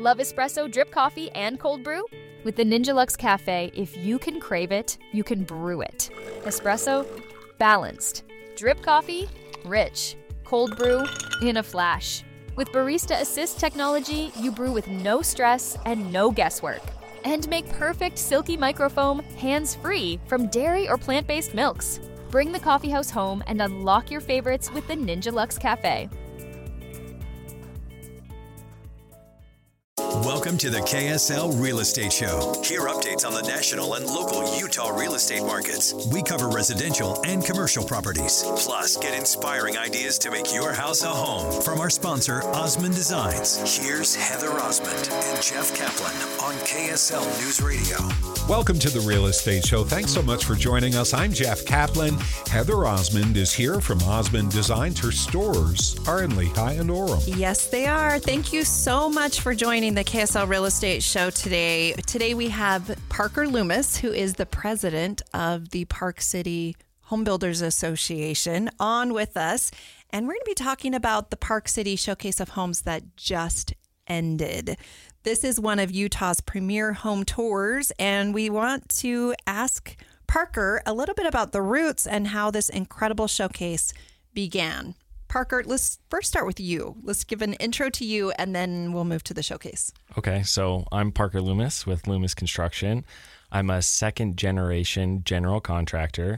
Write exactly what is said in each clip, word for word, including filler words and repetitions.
Love espresso, drip coffee, and cold brew? With the Ninja Luxe Cafe, if you can crave it, you can brew it. Espresso, balanced. Drip coffee, rich. Cold brew, in a flash. With Barista Assist technology, you brew with no stress and no guesswork. And make perfect silky microfoam hands-free from dairy or plant-based milks. Bring the coffeehouse home and unlock your favorites with the Ninja Luxe Cafe. Welcome to the K S L Real Estate Show. Hear updates on the national and local Utah real estate markets. We cover residential and commercial properties. Plus, get inspiring ideas to make your house a home from our sponsor, Osmond Designs. Here's Heather Osmond and Jeff Kaplan on K S L News Radio. Welcome to the Real Estate Show. Thanks so much for joining us. I'm Jeff Kaplan. Heather Osmond is here from Osmond Designs. Her stores are in Lehigh and Orem. Yes, they are. Thank you so much for joining the K S L Real Estate Show today. Today we have Parker Loomis, who is the president of the Park City Home Builders Association, on with us. And we're going to be talking about the Park City Showcase of Homes that just ended. This is one of Utah's premier home tours, and we want to ask Parker a little bit about the roots and how this incredible showcase began. Parker, let's first start with you. Let's give an intro to you, and then we'll move to the showcase. Okay, so I'm Parker Loomis with Loomis Construction. I'm a second-generation general contractor.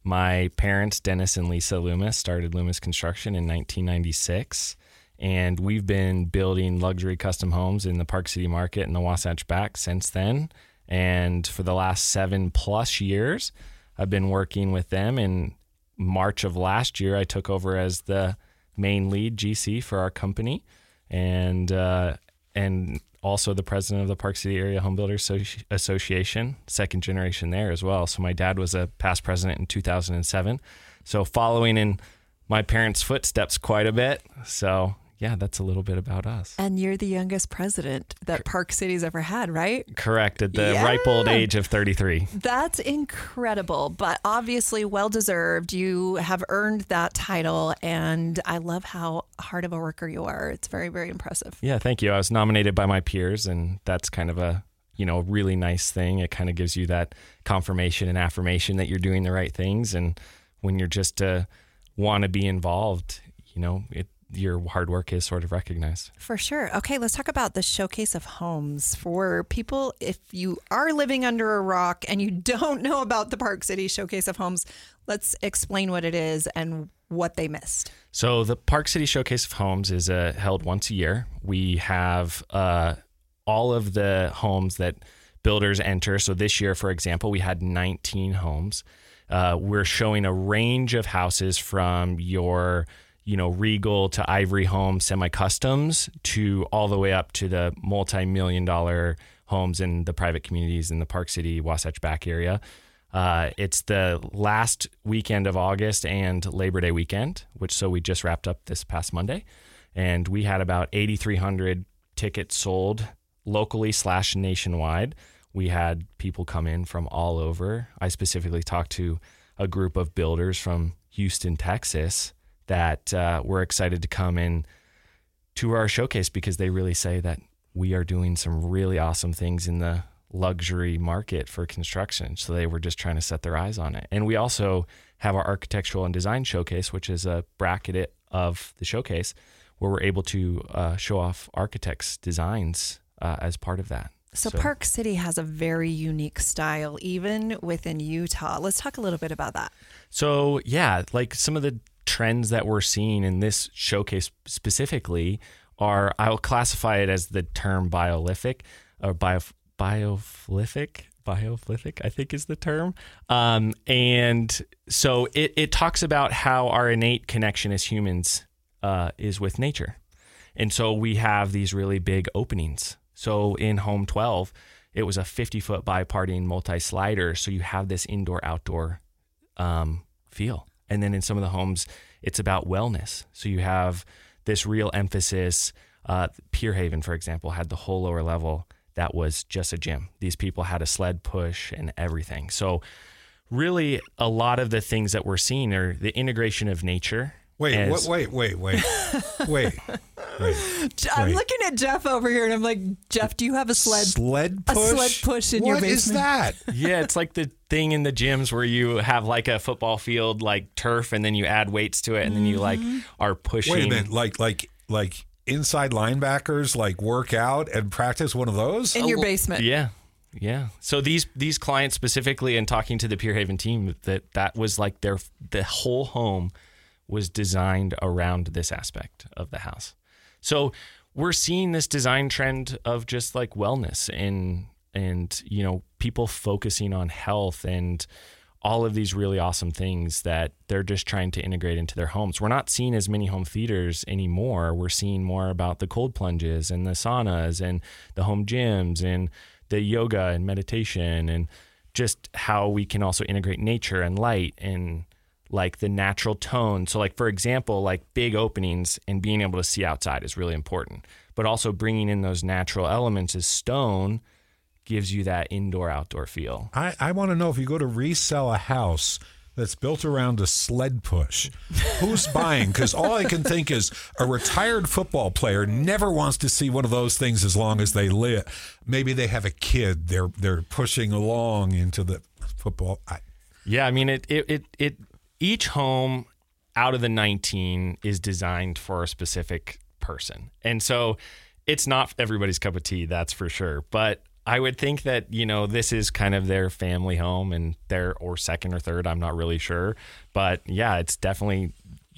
My parents, Dennis and Lisa Loomis, started Loomis Construction in nineteen ninety-six, and we've been building luxury custom homes in the Park City market and the Wasatch Back since then. And for the last seven plus years, I've been working with them. In March of last year, I took over as the main lead G C for our company, and uh, and also the president of the Park City Area Home Builders Association, second generation there as well. So my dad was a past president in two thousand seven. So following in my parents' footsteps quite a bit. So yeah, that's a little bit about us. And you're the youngest president that Park City's ever had, right? Correct, at the yeah. ripe old age of thirty-three. That's incredible, but obviously well-deserved. You have earned that title, and I love how hard of a worker you are. It's very, very impressive. Yeah, thank you. I was nominated by my peers, and that's kind of a, you know, really nice thing. It kind of gives you that confirmation and affirmation that you're doing the right things, and when you're just uh, want to be involved, you know, it your hard work is sort of recognized. For sure. Okay, let's talk about the Showcase of Homes. For people, if you are living under a rock and you don't know about the Park City Showcase of Homes, let's explain what it is and what they missed. So the Park City Showcase of Homes is uh, held once a year. We have uh, all of the homes that builders enter. So this year, for example, we had nineteen homes. Uh, we're showing a range of houses from your you know, Regal to Ivory Home semi-customs to all the way up to the multi-million dollar homes in the private communities in the Park City, Wasatch Back area. Uh, it's the last weekend of August and Labor Day weekend, which so we just wrapped up this past Monday. And we had about eighty-three hundred tickets sold locally slash nationwide. We had people come in from all over. I specifically talked to a group of builders from Houston, Texas, that uh, we're excited to come in to our showcase because they really say that we are doing some really awesome things in the luxury market for construction. So they were just trying to set their eyes on it. And we also have our architectural and design showcase, which is a bracket of the showcase where we're able to uh, show off architects' designs uh, as part of that. So, So Park City has a very unique style, even within Utah. Let's talk a little bit about that. So yeah, like some of the trends that we're seeing in this showcase specifically are, I'll classify it as the term biolithic or bio, biolithic, biolithic, I think is the term. Um, and so it, it talks about how our innate connection as humans uh, is with nature. And so we have these really big openings. So in Home twelve, it was a fifty foot bi-parting multi-slider. So you have this indoor outdoor um, feel. And then in some of the homes, it's about wellness. So you have this real emphasis. Uh, Pier Haven, for example, had the whole lower level that was just a gym. These people had a sled push and everything. So really a lot of the things that we're seeing are the integration of nature Wait, As- what, wait, wait, wait, wait, wait. I'm wait. looking at Jeff over here, and I'm like, Jeff, do you have a sled? Sled a push? sled push in your What is basement? that? Yeah, it's like the thing in the gyms where you have like a football field, like turf, and then you add weights to it, and then you like are pushing. Wait a minute, like, like, like inside linebackers, like work out and practice one of those? In your basement. Yeah. Yeah. So these these clients specifically, and talking to the Pure Haven team, that that was like their the whole home was designed around this aspect of the house. So we're seeing this design trend of just like wellness and and you know people focusing on health and all of these really awesome things that they're just trying to integrate into their homes. We're not seeing as many home theaters anymore. We're seeing more about the cold plunges and the saunas and the home gyms and the yoga and meditation and just how we can also integrate nature and light and like the natural tone. So like, for example, like big openings and being able to see outside is really important, but also bringing in those natural elements as stone gives you that indoor outdoor feel. I, I want to know if you go to resell a house that's built around a sled push, who's buying? Because all I can think is a retired football player never wants to see one of those things as long as they live. Maybe they have a kid they're they're pushing along into the football. I, Yeah, I mean, it, it, it, it, each home out of the nineteen is designed for a specific person. And so it's not everybody's cup of tea, that's for sure. But I would think that, you know, this is kind of their family home and their, or second or third, I'm not really sure. But yeah, it's definitely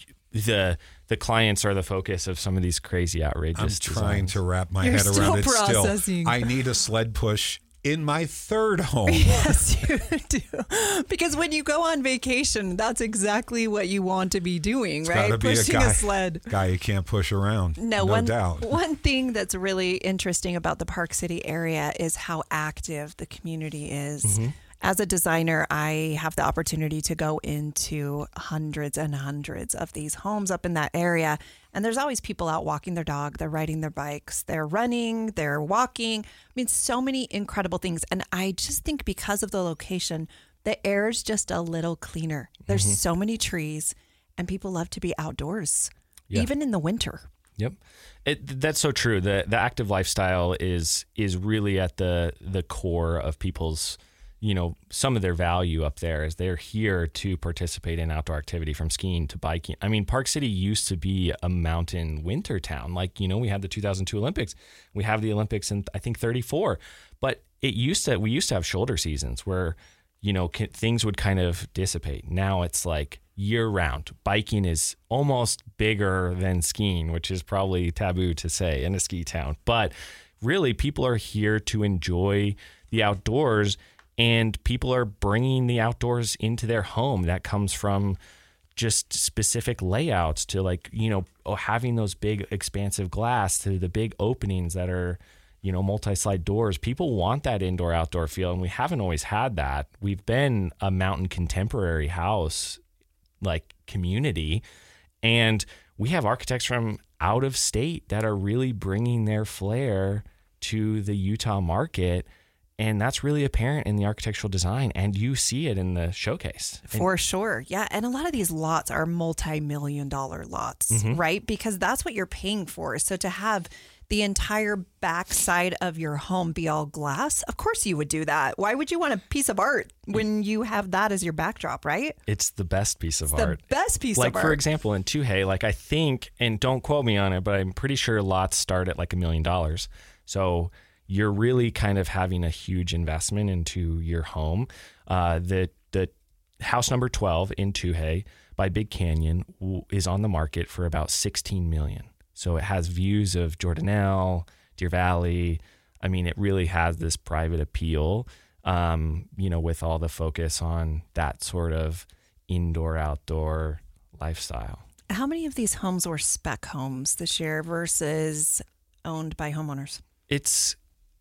the the clients are the focus of some of these crazy outrageous I'm trying designs. to wrap my You're head still around it processing. still. I need a sled push in my third home. Yes, you do. Because when you go on vacation, that's exactly what you want to be doing, It's right? gotta be a Pushing guy, a sled. guy you can't push around. No, No, one, doubt. one thing that's really interesting about the Park City area is how active the community is. Mm-hmm. As a designer, I have the opportunity to go into hundreds and hundreds of these homes up in that area. And there's always people out walking their dog, they're riding their bikes, they're running, they're walking. I mean, so many incredible things. And I just think because of the location, the air is just a little cleaner. There's Mm-hmm. so many trees, and people love to be outdoors, Yeah. even in the winter. Yep. It, that's so true. The the active lifestyle is is really at the the core of people's, you know, some of their value up there is they're here to participate in outdoor activity, from skiing to biking. I mean, Park City used to be a mountain winter town. Like, you know, we had the two thousand two Olympics. We have the Olympics in, I think, thirty-four. But it used to, we used to have shoulder seasons where, you know, c- things would kind of dissipate. Now it's like year round. Biking is almost bigger than skiing, which is probably taboo to say in a ski town. But really, people are here to enjoy the outdoors, and people are bringing the outdoors into their home. That comes from just specific layouts to, like, you know, having those big expansive glass to the big openings that are, you know, multi-slide doors. People want that indoor outdoor feel, and we haven't always had that. We've been a mountain contemporary house like community, and we have architects from out of state that are really bringing their flair to the Utah market. And that's really apparent in the architectural design, and you see it in the showcase. For sure. Yeah. And a lot of these lots are multi-million dollar lots, Mm-hmm. right? Because that's what you're paying for. So to have the entire back side of your home be all glass, of course you would do that. Why would you want a piece of art when you have that as your backdrop, right? It's the best piece of The art. best piece Like, of art. for example, in Tuhei, like I think, and don't quote me on it, but I'm pretty sure lots start at like a million dollars. So you're really kind of having a huge investment into your home. Uh, the the house number twelve in Tuhei by Big Canyon w- is on the market for about sixteen million. So it has views of Jordanelle, Deer Valley. I mean, it really has this private appeal, um, you know, with all the focus on that sort of indoor outdoor lifestyle. How many of these homes were spec homes this year versus owned by homeowners? It's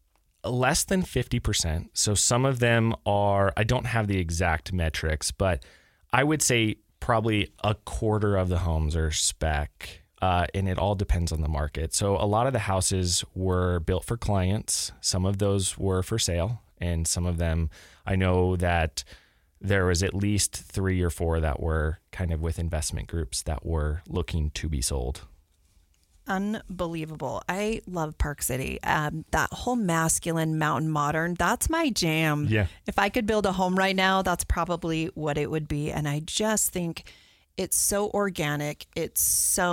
less than fifty percent. So some of them are, I don't have the exact metrics, but I would say probably a quarter of the homes are spec. Uh, and it all depends on the market. So a lot of the houses were built for clients. Some of those were for sale. And some of them, I know that there was at least three or four that were kind of with investment groups that were looking to be sold. Unbelievable. I love Park City. Um, that whole masculine mountain modern, that's my jam. Yeah. If I could build a home right now, that's probably what it would be. And I just think it's so organic. It's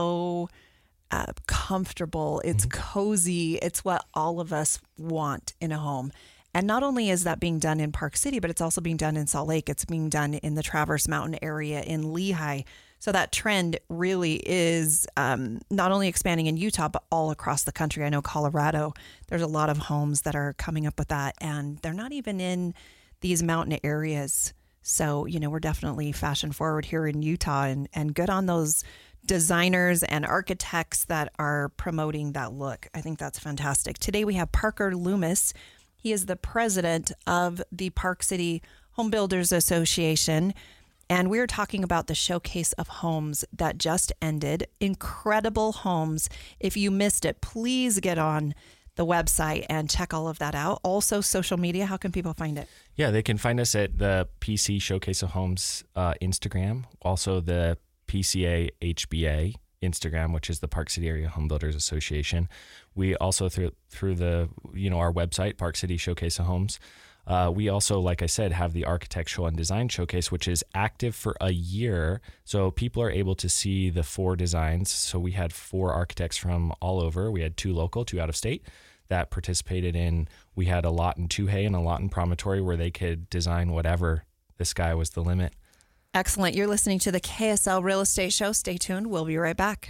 so uh, comfortable. It's mm-hmm. cozy. It's what all of us want in a home. And not only is that being done in Park City, but it's also being done in Salt Lake. It's being done in the Traverse Mountain area in Lehigh. So that trend really is um, not only expanding in Utah, but all across the country. I know Colorado, there's a lot of homes that are coming up with that, and they're not even in these mountain areas. So, you know, we're definitely fashion forward here in Utah, and, and good on those designers and architects that are promoting that look. I think that's fantastic. Today we have Parker Loomis. He is the president of the Park City Home Builders Association. And we're talking about the Showcase of Homes that just ended. Incredible homes. If you missed it, please get on the website and check all of that out. Also, social media, how can people find it? Yeah, they can find us at the P C Showcase of Homes uh, Instagram. Also, the P C A H B A Instagram, which is the Park City Area Home Builders Association. We also, through through the, you know, our website, Park City Showcase of Homes, Uh, we also, like I said, have the Architectural and Design Showcase, which is active for a year. So people are able to see the four designs. So we had four architects from all over. We had two local, two out of state that participated in. We had a lot in Toohey and a lot in Promontory where they could design whatever. The sky was the limit. Excellent. You're listening to the K S L Real Estate Show. Stay tuned. We'll be right back.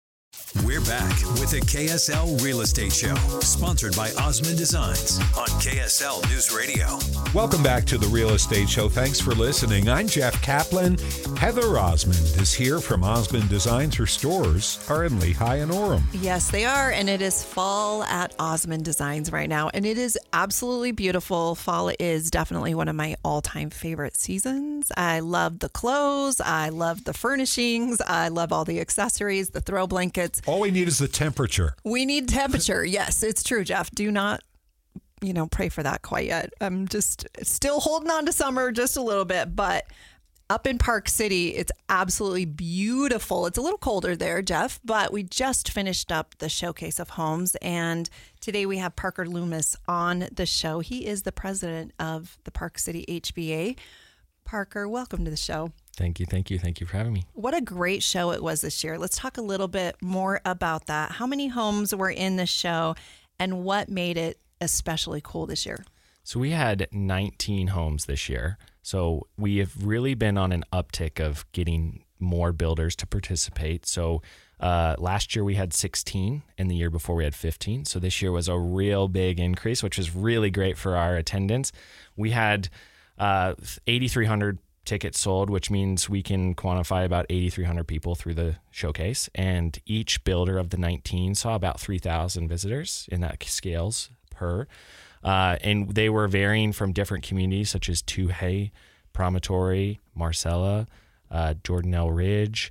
We're back with the K S L Real Estate Show, sponsored by Osmond Designs on K S L News Radio. Welcome back to the Real Estate Show. Thanks for listening. I'm Jeff Kaplan. Heather Osmond is here from Osmond Designs. Her stores are in Lehigh and Orem. Yes, they are. And it is fall at Osmond Designs right now. And it is absolutely beautiful. Fall is definitely one of my all-time favorite seasons. I love the clothes. I love the furnishings. I love all the accessories, the throw blankets. All we need is the temperature. We need temperature. Yes, it's true, Jeff. Do not, you know, pray for that quite yet. I'm just still holding on to summer just a little bit, but up in Park City, it's absolutely beautiful. It's a little colder there, Jeff, but we just finished up the Showcase of Homes, and today we have Parker Loomis on the show. He is the president of the Park City H B A. Parker, welcome to the show. Thank you. Thank you. Thank you for having me. What a great show it was this year. Let's talk a little bit more about that. How many homes were in the show and what made it especially cool this year? So we had nineteen homes this year. So we have really been on an uptick of getting more builders to participate. So uh, last year we had sixteen and the year before we had fifteen. So this year was a real big increase, which was really great for our attendance. We had uh, eighty-three hundred tickets sold, which means we can quantify about eighty-three hundred people through the showcase. And each builder of the nineteen saw about three thousand visitors in that scales per. Uh, and they were varying from different communities such as Toohey, Promontory, Marcella, uh, Jordanelle Ridge,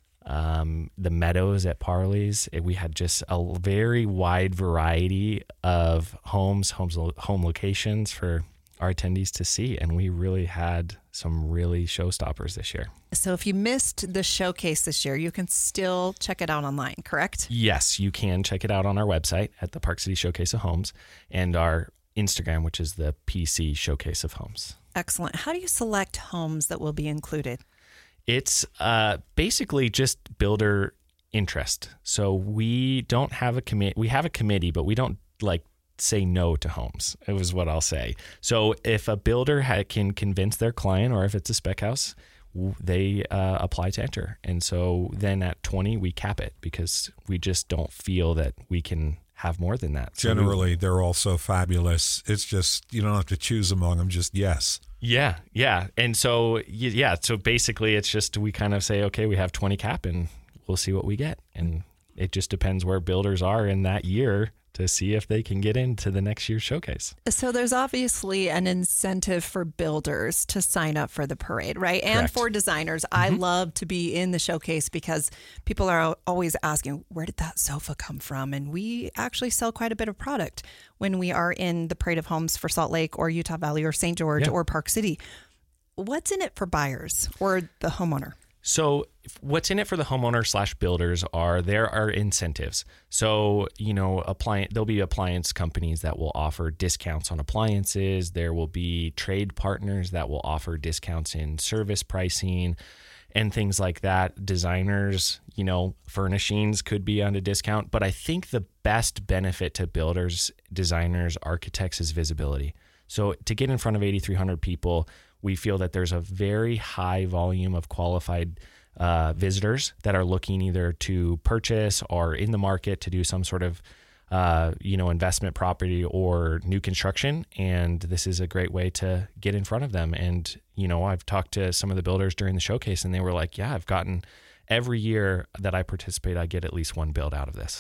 um, the Meadows at Parley's. We had just a very wide variety of homes, homes, home locations for our attendees to see, and we really had some really showstoppers this year. So if you missed the showcase this year, you can still check it out online, correct? Yes, you can check it out on our website at the Park City Showcase of Homes and our Instagram, which is the P C Showcase of Homes. Excellent. How do you select homes that will be included? It's uh, basically just builder interest. So we don't have a committee. We have a committee, but we don't like say no to homes. It was what I'll say. So if a builder ha- can convince their client, or if it's a spec house, w- they uh, apply to enter. And so then at twenty, we cap it because we just don't feel that we can have more than that. So Generally, we, they're all so fabulous. It's just, you don't have to choose among them, just yes. Yeah, yeah. And so, yeah, so basically it's just we kind of say, okay, we have twenty cap and we'll see what we get. And it just depends where builders are in that year to see if they can get into the next year's showcase. So there's obviously an incentive for builders to sign up for the parade, right? And Correct. for designers. Mm-hmm. I love to be in the showcase because people are always asking, where did that sofa come from? And we actually sell quite a bit of product when we are in the Parade of Homes for Salt Lake or Utah Valley or Saint George Yeah. or Park City. what's in it for buyers or the homeowner? So what's in it for the homeowner slash builders are there are incentives. So, you know, appliance, there'll be appliance companies that will offer discounts on appliances. There will be trade partners that will offer discounts in service pricing and things like that. Designers, you know, furnishings could be on a discount. But I think the best benefit to builders, designers, architects is visibility. So to get in front of eighty-three hundred people, we feel that there's a very high volume of qualified uh, visitors that are looking either to purchase or in the market to do some sort of, uh, you know, investment property or new construction. And this is a great way to get in front of them. And, you know, I've talked to some of the builders during the showcase and they were like, yeah, I've gotten every year that I participate, I get at least one build out of this.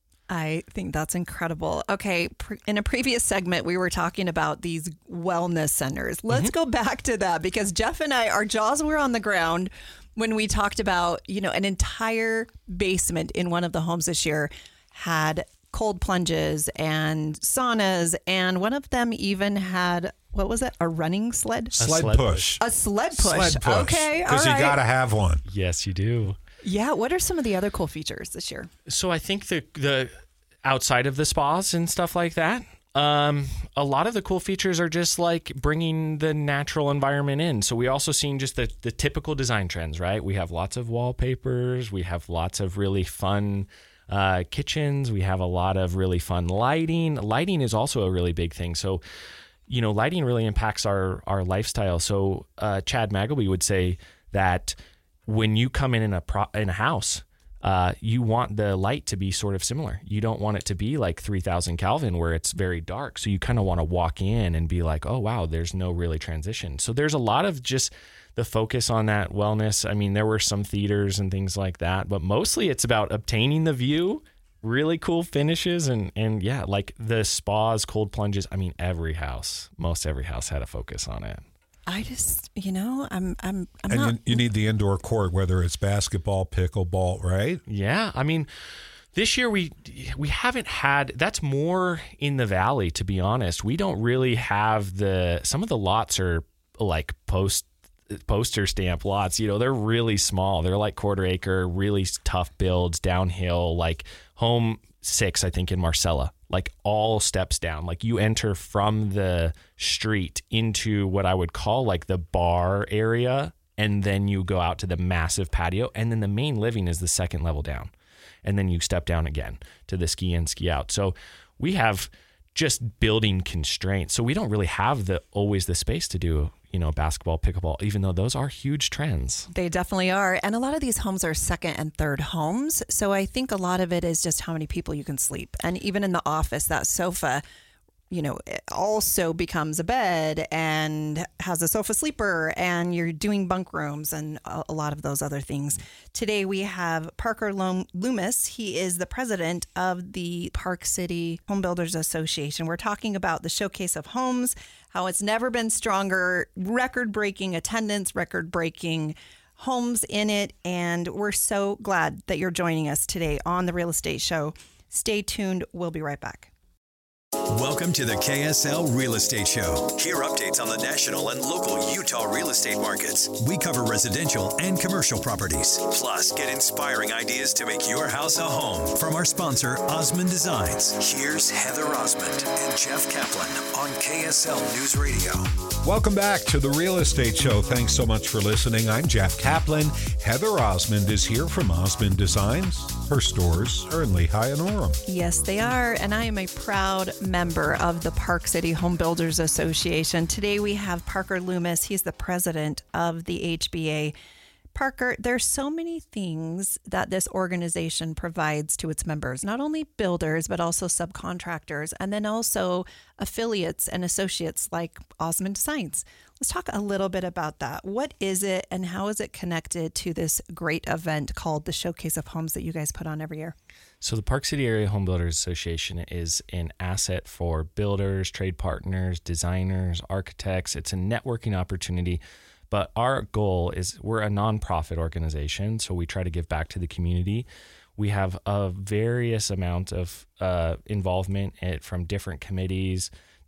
I think that's incredible. Okay, pre- in a previous segment, we were talking about these wellness centers. Let's mm-hmm. go back to that because Jeff and I, our jaws were on the ground when we talked about, you know, an entire basement in one of the homes this year had cold plunges and saunas, and one of them even had, what was it, a running sled? Sled, sled push. A sled push. Sled push. Okay, all Because right. you got to have one. Yes, you do. Yeah. What are some of the other cool features this year? So I think the the outside of the spas and stuff like that, um, a lot of the cool features are just like bringing the natural environment in. So we also seen just the, the typical design trends, right? We have lots of wallpapers. We have lots of really fun uh, kitchens. We have a lot of really fun lighting. Lighting is also a really big thing. So, you know, lighting really impacts our, our lifestyle. So uh, Chad Magleby would say that when you come in in a pro- in a house, uh, you want the light to be sort of similar. You don't want it to be like three thousand Kelvin where it's very dark. So you kind of want to walk in and be like, oh, wow, there's no really transition. So there's a lot of just the focus on that wellness. I mean, there were some theaters and things like that, but mostly it's about obtaining the view, really cool finishes. And, and yeah, like the spas, cold plunges. I mean, every house, most every house had a focus on it. I just, you know, I'm, I'm, I'm and not. you, you need the indoor court, whether it's basketball, pickleball, right? Yeah, I mean, this year we we haven't had. That's more in the valley, to be honest. We don't really have the. Some of the lots are like post poster stamp lots. You know, they're really small. They're like quarter acre, really tough builds, downhill, like home six, I think, in Marcella. Like all steps down, like you enter from the street into what I would call like the bar area. And then you go out to the massive patio. And then the main living is the second level down. And then you step down again to the ski in, ski out. So we have just building constraints. So we don't really have the always the space to do, you know, basketball, pickleball, even though those are huge trends. They definitely are. And a lot of these homes are second and third homes. So I think a lot of it is just how many people you can sleep. And even in the office, that sofa, you know, it also becomes a bed and has a sofa sleeper, and you're doing bunk rooms and a, a lot of those other things. Today we have Parker Loomis. He is the president of the Park City Home Builders Association. We're talking about the Showcase of Homes, how it's never been stronger, record-breaking attendance, record-breaking homes in it. And we're so glad that you're joining us today on The Real Estate Show. Stay tuned. We'll be right back. Welcome to the K S L Real Estate Show. Hear updates on the national and local Utah real estate markets. We cover residential and commercial properties. Plus, get inspiring ideas to make your house a home from our sponsor, Osmond Designs. Here's Heather Osmond and Jeff Kaplan on K S L News Radio. Welcome back to the Real Estate Show. Thanks so much for listening. I'm Jeff Kaplan. Heather Osmond is here from Osmond Designs. Her stores are in Lehigh and Orem. Yes, they are. And I am a proud member of the Park City Home Builders Association. Today we have Parker Loomis. He's the president of the H B A. Parker, there's so many things that this organization provides to its members, not only builders, but also subcontractors, and then also affiliates and associates like Osmond Designs. Let's talk a little bit about that. What is it and how is it connected to this great event called the Showcase of Homes that you guys put on every year? So the Park City Area Home Builders Association is an asset for builders, trade partners, designers, architects. It's a networking opportunity. But our goal is we're a nonprofit organization, so we try to give back to the community. We have a various amount of uh, involvement at, from different committees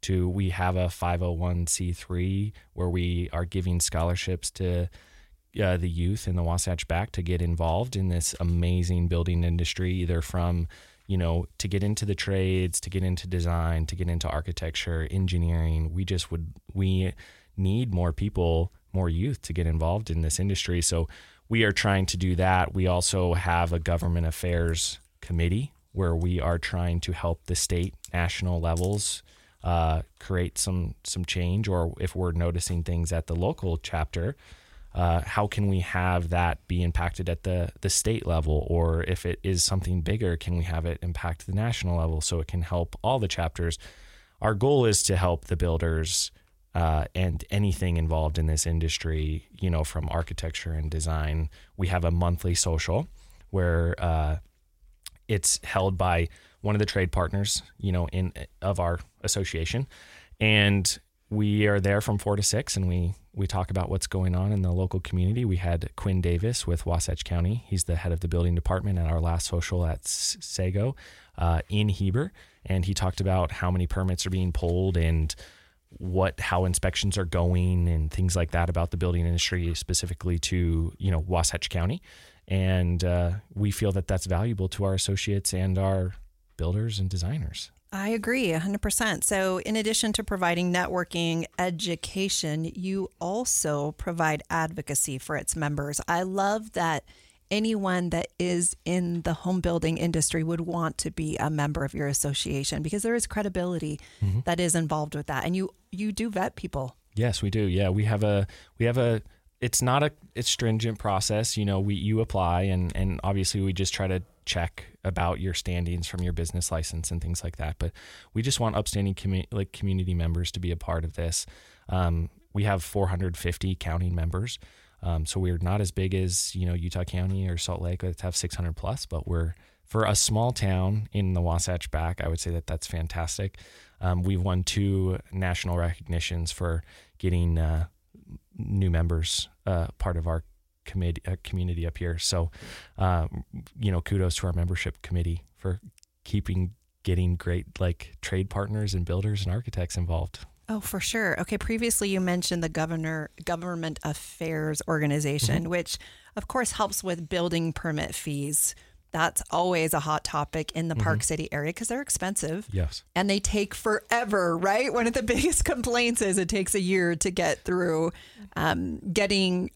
to, we have a five oh one c three where we are giving scholarships to uh, the youth in the Wasatch Back to get involved in this amazing building industry, either from, you know, to get into the trades, to get into design, to get into architecture, engineering. We just would, we need more people, more youth to get involved in this industry. So we are trying to do that. We also have a government affairs committee where we are trying to help the state, national levels uh, create some some change, or if we're noticing things at the local chapter, uh, how can we have that be impacted at the, the state level? Or if it is something bigger, can we have it impact the national level so it can help all the chapters? Our goal is to help the builders Uh, and anything involved in this industry, you know, from architecture and design. We have a monthly social where uh, it's held by one of the trade partners, you know, in of our association, and we are there from four to six, and we we talk about what's going on in the local community. We had Quinn Davis with Wasatch County. He's the head of the building department at our last social at Sago uh, in Heber, and he talked about how many permits are being pulled and what how inspections are going and things like that about the building industry, specifically to, you know, Wasatch County. And uh, we feel that that's valuable to our associates and our builders and designers. I agree one hundred percent. So in addition to providing networking education, you also provide advocacy for its members. I love that anyone that is in the home building industry would want to be a member of your association, because there is credibility mm-hmm. that is involved with that. And you, you do vet people. Yes, we do. Yeah. We have a, we have a, it's not a, it's stringent process. You know, we, you apply and, and obviously we just try to check about your standings from your business license and things like that. But we just want upstanding commu- like community members to be a part of this. Um, we have four hundred fifty counting members. Um, so we're not as big as, you know, Utah County or Salt Lake that have six hundred plus, but we're, for a small town in the Wasatch Back, I would say that that's fantastic. Um, we've won two national recognitions for getting uh, new members uh, part of our committee, uh, community up here. So, uh, you know, kudos to our membership committee for keeping getting great like trade partners and builders and architects involved. Oh, for sure. Okay. Previously, you mentioned the governor government affairs organization, mm-hmm. which, of course, helps with building permit fees. That's always a hot topic in the mm-hmm. Park City area because they're expensive. Yes. And they take forever, right? One of the biggest complaints is it takes a year to get through um, getting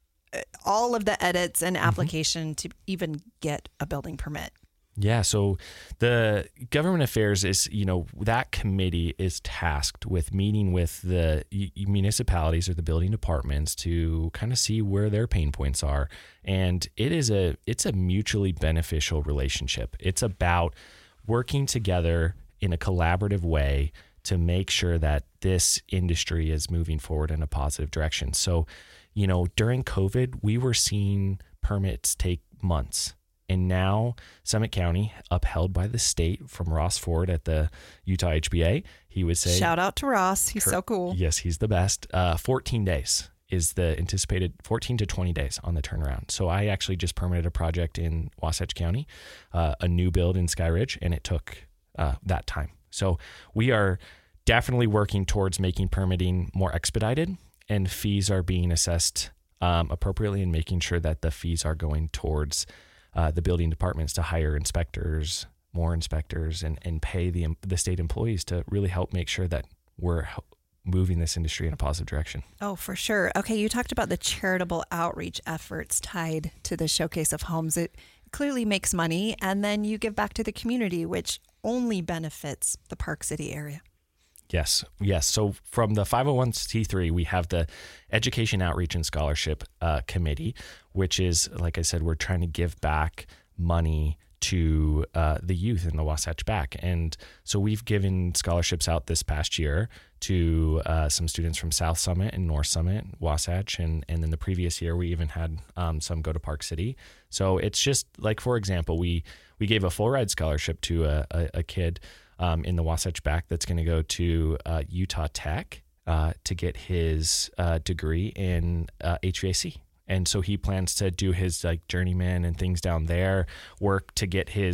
all of the edits and application mm-hmm. to even get a building permit. Yeah, so the government affairs is, you know, that committee is tasked with meeting with the municipalities or the building departments to kind of see where their pain points are. And it is a, it's a mutually beneficial relationship. It's about working together in a collaborative way to make sure that this industry is moving forward in a positive direction. So, you know, during COVID, we were seeing permits take months. And now Summit County, upheld by the state from Ross Ford at the Utah H B A, he would say... Shout out to Ross. He's so cool. Yes, he's the best. Uh, fourteen days is the anticipated, fourteen to twenty days on the turnaround. So I actually just permitted a project in Wasatch County, uh, a new build in Sky Ridge, and it took uh, that time. So we are definitely working towards making permitting more expedited, and fees are being assessed um, appropriately and making sure that the fees are going towards Uh, the building departments to hire inspectors, more inspectors, and, and pay the the state employees to really help make sure that we're moving this industry in a positive direction. Oh, for sure. Okay, you talked about the charitable outreach efforts tied to the Showcase of Homes. It clearly makes money, and then you give back to the community, which only benefits the Park City area. Yes, yes. So from the five oh one c three, we have the Education Outreach and Scholarship uh, Committee, which is, like I said, we're trying to give back money to uh, the youth in the Wasatch Back. And so we've given scholarships out this past year to uh, some students from South Summit and North Summit, Wasatch, and, and then the previous year we even had um, some go to Park City. So it's just like, for example, we, we gave a full ride scholarship to a, a, a kid Um, in the Wasatch Back that's going to go to uh, Utah Tech uh, to get his uh, degree in uh, H V A C. And so he plans to do his like journeyman and things down there, work to get his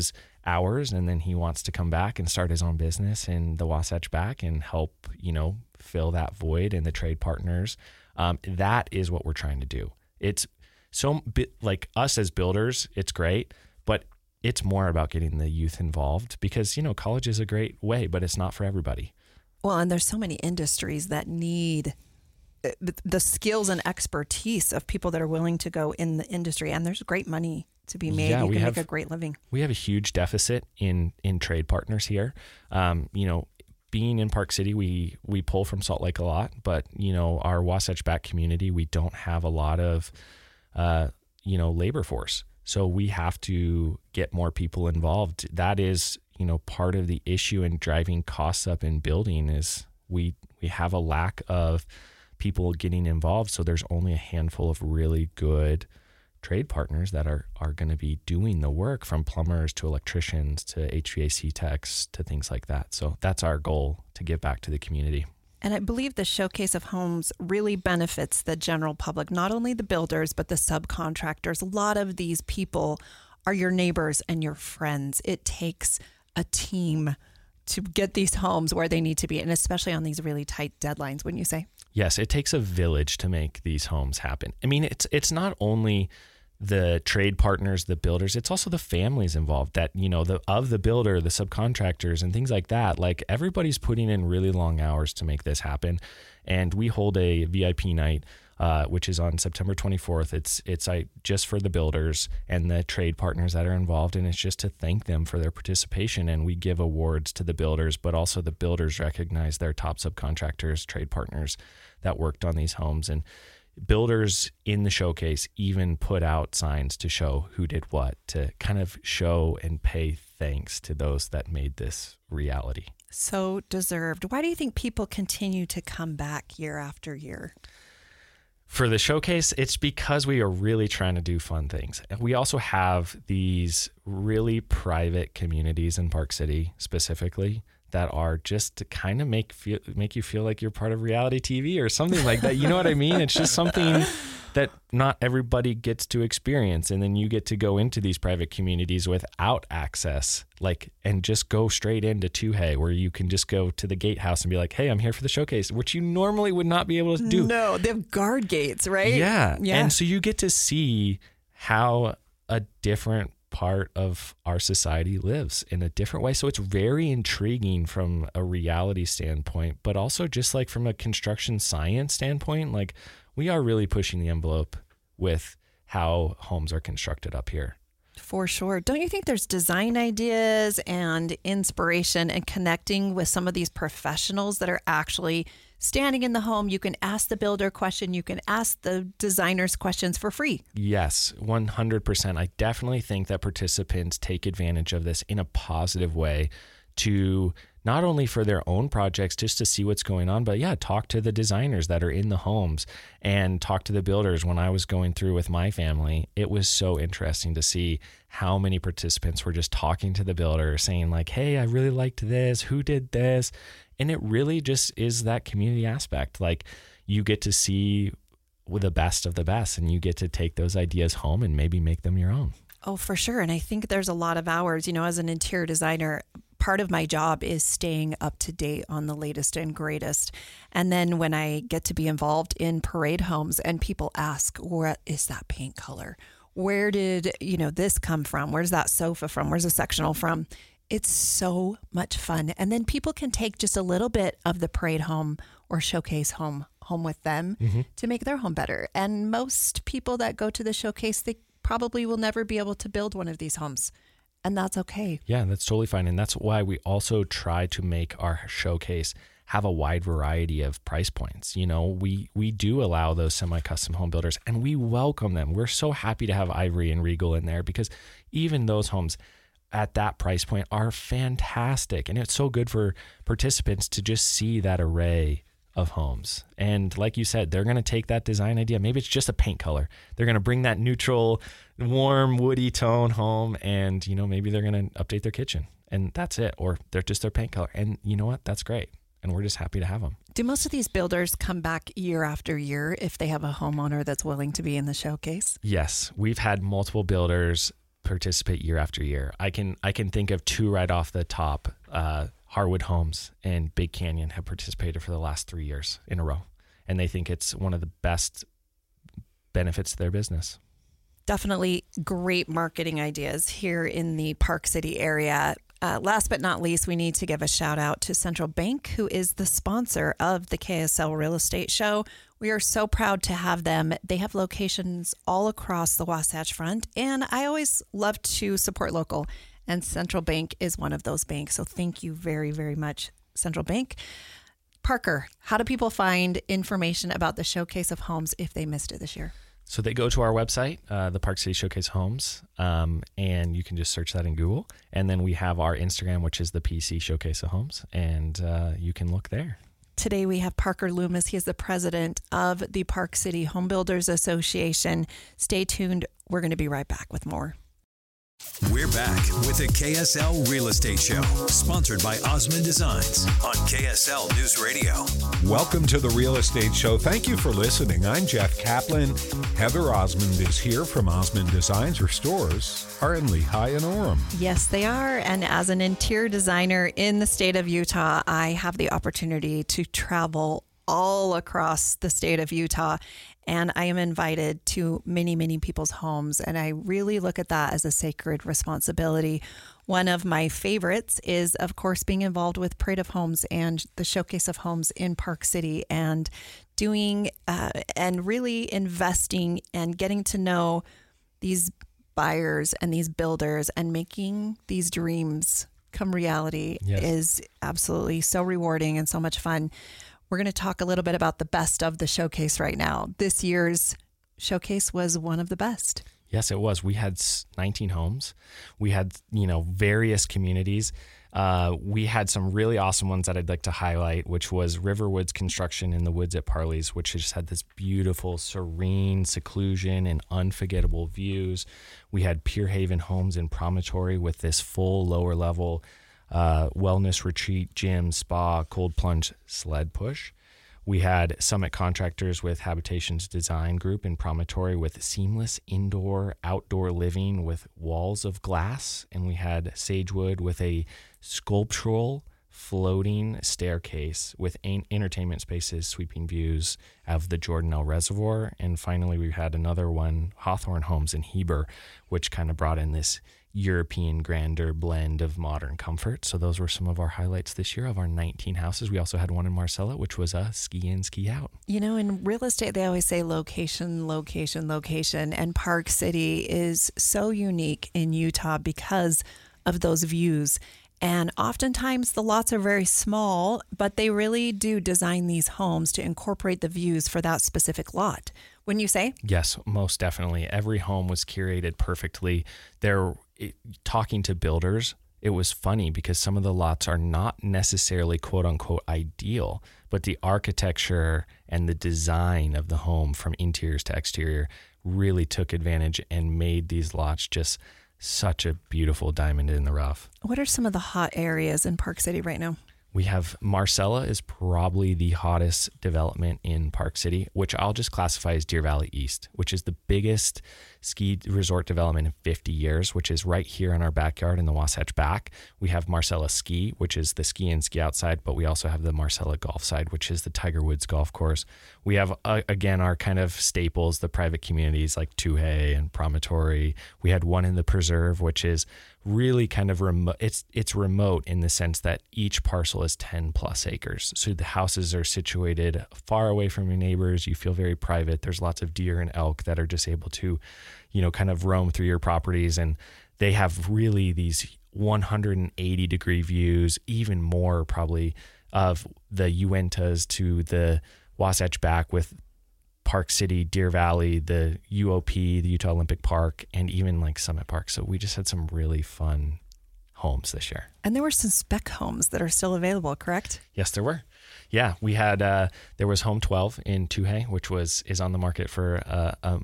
hours, and then he wants to come back and start his own business in the Wasatch Back and help, you know, fill that void in the trade partners. Um, that is what we're trying to do. It's so bit like us as builders, it's great, but it's more about getting the youth involved because, you know, college is a great way, but it's not for everybody. Well, and there's so many industries that need the skills and expertise of people that are willing to go in the industry, and there's great money to be made. Yeah, you we can have, make a great living. We have a huge deficit in in trade partners here. Um, you know, being in Park City, we we pull from Salt Lake a lot, but you know, our Wasatch Back community, we don't have a lot of uh, you know, labor force. So we have to get more people involved. That is, you know, part of the issue in driving costs up in building is we we have a lack of people getting involved. So there's only a handful of really good trade partners that are, are going to be doing the work, from plumbers to electricians to H V A C techs to things like that. So that's our goal, to give back to the community. And I believe the Showcase of Homes really benefits the general public, not only the builders, but the subcontractors. A lot of these people are your neighbors and your friends. It takes a team to get these homes where they need to be, and especially on these really tight deadlines, wouldn't you say? Yes, it takes a village to make these homes happen. I mean, it's it's not only the trade partners, the builders, it's also the families involved that, you know, the of the builder, the subcontractors and things like that. Like, everybody's putting in really long hours to make this happen. And we hold a V I P night, uh, which is on September twenty-fourth. It's it's I, just for the builders and the trade partners that are involved. And it's just to thank them for their participation. And we give awards to the builders, but also the builders recognize their top subcontractors, trade partners that worked on these homes. And builders in the showcase even put out signs to show who did what, to kind of show and pay thanks to those that made this reality. So deserved. Why do you think people continue to come back year after year? For the showcase, it's because we are really trying to do fun things. And we also have these really private communities in Park City specifically that are just to kind of make feel, make you feel like you're part of reality T V or something like that. You know what I mean? It's just something that not everybody gets to experience. And then you get to go into these private communities without access, like, and just go straight into Tuhey, where you can just go to the gatehouse and be like, hey, I'm here for the showcase, which you normally would not be able to do. No, they have guard gates, right? Yeah. Yeah. And so you get to see how a different part of our society lives in a different way. So it's very intriguing from a reality standpoint, but also just like from a construction science standpoint, like, we are really pushing the envelope with how homes are constructed up here. For sure. Don't you think there's design ideas and inspiration and connecting with some of these professionals that are actually standing in the home? You can ask the builder a question. You can ask the designers questions for free. Yes, one hundred percent. I definitely think that participants take advantage of this in a positive way, to not only for their own projects, just to see what's going on, but yeah, talk to the designers that are in the homes and talk to the builders. When I was going through with my family, it was so interesting to see how many participants were just talking to the builder, saying like, hey, I really liked this. Who did this? And it really just is that community aspect. Like, you get to see the best of the best, and you get to take those ideas home and maybe make them your own. Oh, for sure. And I think there's a lot of hours, you know, as an interior designer, part of my job is staying up to date on the latest and greatest. And then when I get to be involved in parade homes and people ask, what is that paint color? Where did, you know, this come from? Where's that sofa from? Where's the sectional from? It's so much fun. And then people can take just a little bit of the parade home or showcase home home with them mm-hmm. to make their home better. And most people that go to the showcase, they probably will never be able to build one of these homes. And that's okay. Yeah, that's totally fine. And that's why we also try to make our showcase have a wide variety of price points. You know, we we do allow those semi-custom home builders, and we welcome them. We're so happy to have Ivory and Regal in there, because even those homes at that price point are fantastic. And it's so good for participants to just see that array of homes. And like you said, they're going to take that design idea. Maybe it's just a paint color. They're going to bring that neutral, warm, woody tone home, and, you know, maybe they're going to update their kitchen, and that's it. Or they're just their paint color. And you know what? That's great. And we're just happy to have them. Do most of these builders come back year after year if they have a homeowner that's willing to be in the showcase? Yes. We've had multiple builders participate year after year. I can I can think of two right off the top. Uh, Harwood Homes and Big Canyon have participated for the last three years in a row, and they think it's one of the best benefits to their business. Definitely great marketing ideas here in the Park City area. Uh, last but not least, we need to give a shout out to Central Bank, who is the sponsor of the K S L Real Estate Show. We are so proud to have them. They have locations all across the Wasatch Front, and I always love to support local, and Central Bank is one of those banks. So thank you very, very much, Central Bank. Parker, how do people find information about the Showcase of Homes if they missed it this year? So they go to our website, uh, the Park City Showcase Homes, um, and you can just search that in Google. And then we have our Instagram, which is the P C Showcase of Homes, and uh, you can look there. Today we have Parker Loomis. He is the president of the Park City Home Builders Association. Stay tuned. We're going to be right back with more. We're back with the K S L Real Estate Show, sponsored by Osmond Designs on K S L News Radio. Welcome to the Real Estate Show. Thank you for listening. I'm Jeff Kaplan. Heather Osmond is here from Osmond Designs. Her stores are in Lehigh and Orem. Yes, they are. And as an interior designer in the state of Utah, I have the opportunity to travel all across the state of Utah. And I am invited to many, many people's homes. And I really look at that as a sacred responsibility. One of my favorites is, of course, being involved with Parade of Homes and the Showcase of Homes in Park City, and doing uh, and really investing and getting to know these buyers and these builders and making these dreams come reality. Yes. Is absolutely so rewarding and so much fun. We're going to talk a little bit about the best of the showcase right now. This year's showcase was one of the best. Yes, it was. We had nineteen homes. We had, you know, various communities. Uh, we had some really awesome ones that I'd like to highlight, which was Riverwoods Construction in the Woods at Parley's, which just had this beautiful, serene seclusion and unforgettable views. We had Pure Haven Homes in Promontory with this full lower level Uh, wellness retreat, gym, spa, cold plunge, sled push. We had Summit Contractors with Habitations Design Group in Promontory with seamless indoor, outdoor living with walls of glass. And we had Sagewood with a sculptural floating staircase with entertainment spaces, sweeping views of the Jordanelle Reservoir. And finally, we had another one, Hawthorne Homes in Heber, which kind of brought in this European grandeur blend of modern comfort. So those were some of our highlights this year of our nineteen houses. We also had one in Marcella, which was a ski in, ski out. You know, in real estate, they always say location, location, location. And Park City is so unique in Utah because of those views. And oftentimes the lots are very small, but they really do design these homes to incorporate the views for that specific lot. Wouldn't you say? Yes, most definitely. Every home was curated perfectly. They're it, talking to builders. It was funny because some of the lots are not necessarily quote unquote ideal, but the architecture and the design of the home from interiors to exterior really took advantage and made these lots just such a beautiful diamond in the rough. What are some of the hot areas in Park City right now? We have Marcella is probably the hottest development in Park City, which I'll just classify as Deer Valley East, which is the biggest ski resort development in fifty years, which is right here in our backyard in the Wasatch Back. We have Marcella Ski, which is the ski and ski outside, but we also have the Marcella Golf side, which is the Tiger Woods Golf Course. We have, uh, again, our kind of staples, the private communities like Tuhey and Promontory. We had one in the Preserve, which is really kind of remote. It's it's remote in the sense that each parcel is ten plus acres. So the houses are situated far away from your neighbors. You feel very private. There's lots of deer and elk that are just able to, you know, kind of roam through your properties. And they have really these one hundred eighty degree views, even more probably, of the Uintas to the Wasatch Back with Park City, Deer Valley, the U O P, the Utah Olympic Park, and even like Summit Park. So we just had some really fun homes this year. And there were some spec homes that are still available, correct? Yes, there were. Yeah, we had, uh, there was Home twelve in Tuhey, which was, is on the market for uh, a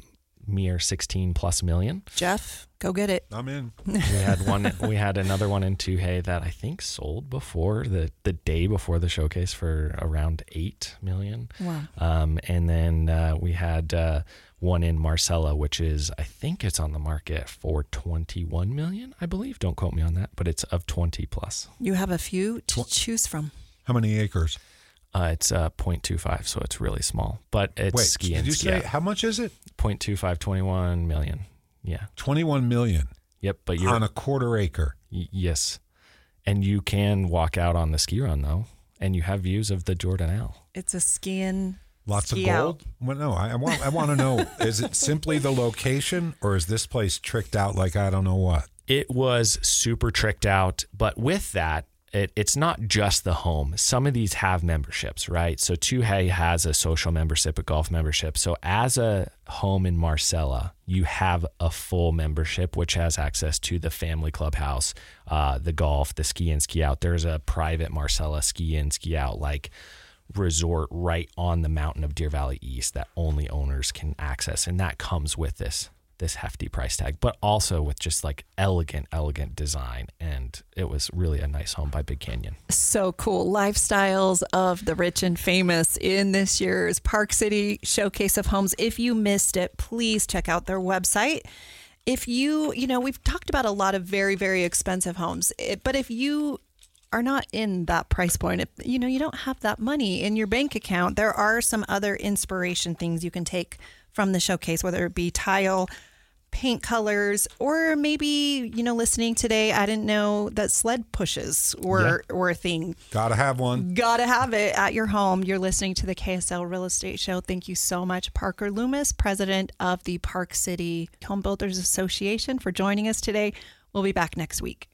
mere sixteen plus million. Jeff, go get it. I'm in. We had one. We had another one in Tuhey that I think sold before the the day before the showcase for around eight million. Wow. Um, and then uh, we had uh, one in Marcella, which is I think it's on the market for twenty-one million. I believe. Don't quote me on that, but it's of twenty plus. You have a few to choose from. How many acres? Uh, it's uh, zero point two five, so it's really small, but it's Wait, ski did in, you ski say out. how much is it? zero point two five, twenty-one million. Yeah. twenty-one million. Yep. But you're on a quarter acre. y- yes, and you can walk out on the ski run though, and you have views of the Jordanelle. It's a skiing. Lots ski of gold. out. Well, no, I, I want. I want to know: is it simply the location, or is this place tricked out like I don't know what? It was super tricked out, but with that, it, it's not just the home. Some of these have memberships, right? So Tuhey has a social membership, a golf membership. So as a home in Marcella, you have a full membership, which has access to the family clubhouse, uh, the golf, the ski in, ski out. There's a private Marcella ski in, ski out, like resort right on the mountain of Deer Valley East that only owners can access. And that comes with this this hefty price tag, but also with just like elegant, elegant design. And it was really a nice home by Big Canyon. So cool. Lifestyles of the rich and famous in this year's Park City Showcase of Homes. If you missed it, please check out their website. If you, you know, we've talked about a lot of very, very expensive homes, It- but if you are not in that price point, if you know, you don't have that money in your bank account, there are some other inspiration things you can take from the showcase, whether it be tile, paint colors, or maybe, you know, listening today, I didn't know that sled pushes were, yeah. were a thing. Gotta have one. Gotta have it at your home. You're listening to the K S L Real Estate Show. Thank you so much, Parker Loomis, president of the Park City Home Builders Association, for joining us today. We'll be back next week.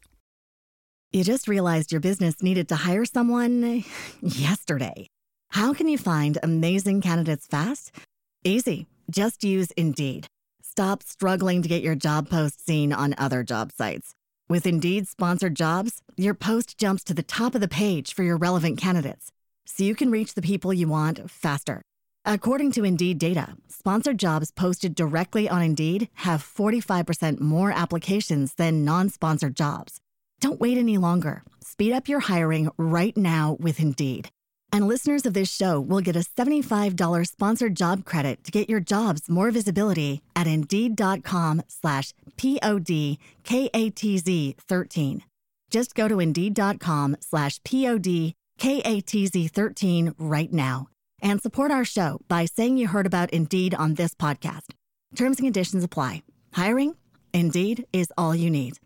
You just realized your business needed to hire someone yesterday. How can you find amazing candidates fast? Easy. Just use Indeed. Stop struggling to get your job post seen on other job sites. With Indeed sponsored jobs, your post jumps to the top of the page for your relevant candidates, so you can reach the people you want faster. According to Indeed data, sponsored jobs posted directly on Indeed have forty-five percent more applications than non-sponsored jobs. Don't wait any longer. Speed up your hiring right now with Indeed. And listeners of this show will get a seventy-five dollars sponsored job credit to get your jobs more visibility at Indeed.com slash P-O-D-K-A-T-Z 13. Just go to Indeed.com slash P-O-D-K-A-T-Z 13 right now and support our show by saying you heard about Indeed on this podcast. Terms and conditions apply. Hiring? Indeed is all you need.